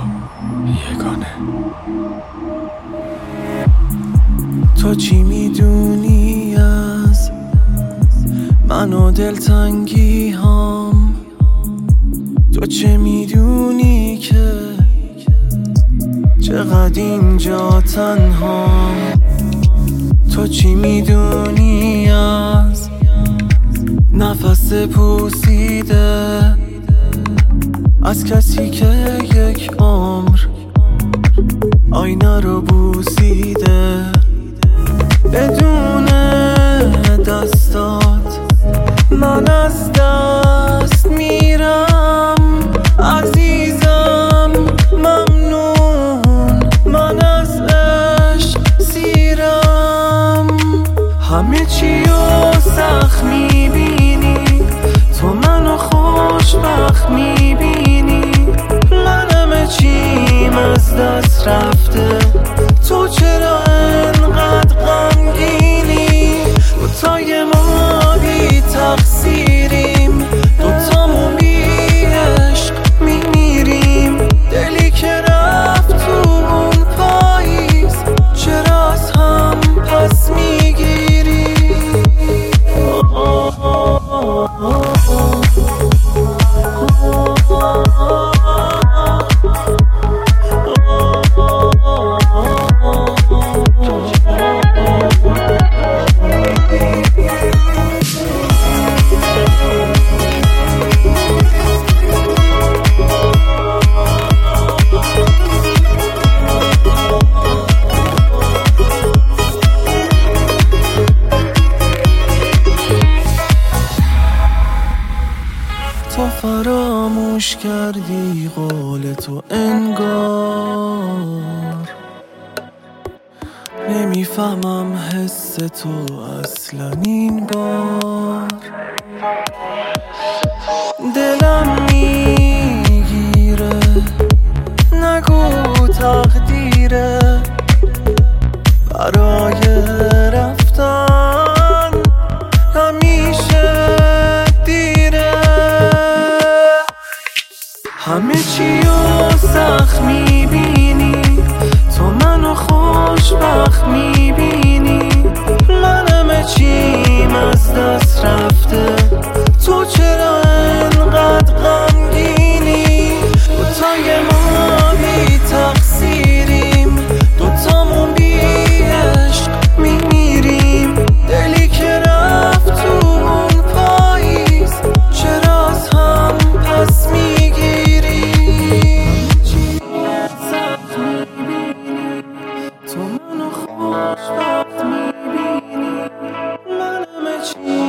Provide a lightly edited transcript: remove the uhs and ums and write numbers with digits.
یگانه. تو چی میدونی از من و دلتنگی هام؟ تو چه میدونی که چقدر اینجا تنهام؟ تو چی میدونی از نفس پوسیده از کسی که یک عمر آینه رو بوسیده؟ بدون دستات من از دست میرم عزیزم، ممنون من از عشق سیرم. همه چی رو سخت میبینی، تو منو خوشبخت میبینی. من همه چیم از دست رفته، تو چرا انقدر غمگینی؟ دوتای ما بی تقصیریم، دوتامون بی عشق میمیریم. دلی که رفت تو اون پاییز، چرا از هم پس میگیری؟ تو فراموش کردی قول تو انگار، نمیفهمم حس تو اصلا این بار. دلم میگیره نگو تقدیره، برای رفتن همیشه دیره. همه چی رو سخت میبینی، تو منو خوشبخت میبینی. من همه چیم از دست رفته، تو چرا انقدر غمگینی؟ دوتای ما بی تقصیریم، دوتامون بی عشق میمیریم. دلی که رفت تو اون پاییز، چرا از هم پس میگیری؟ تو منو خوشبخت میبینی. من همه چی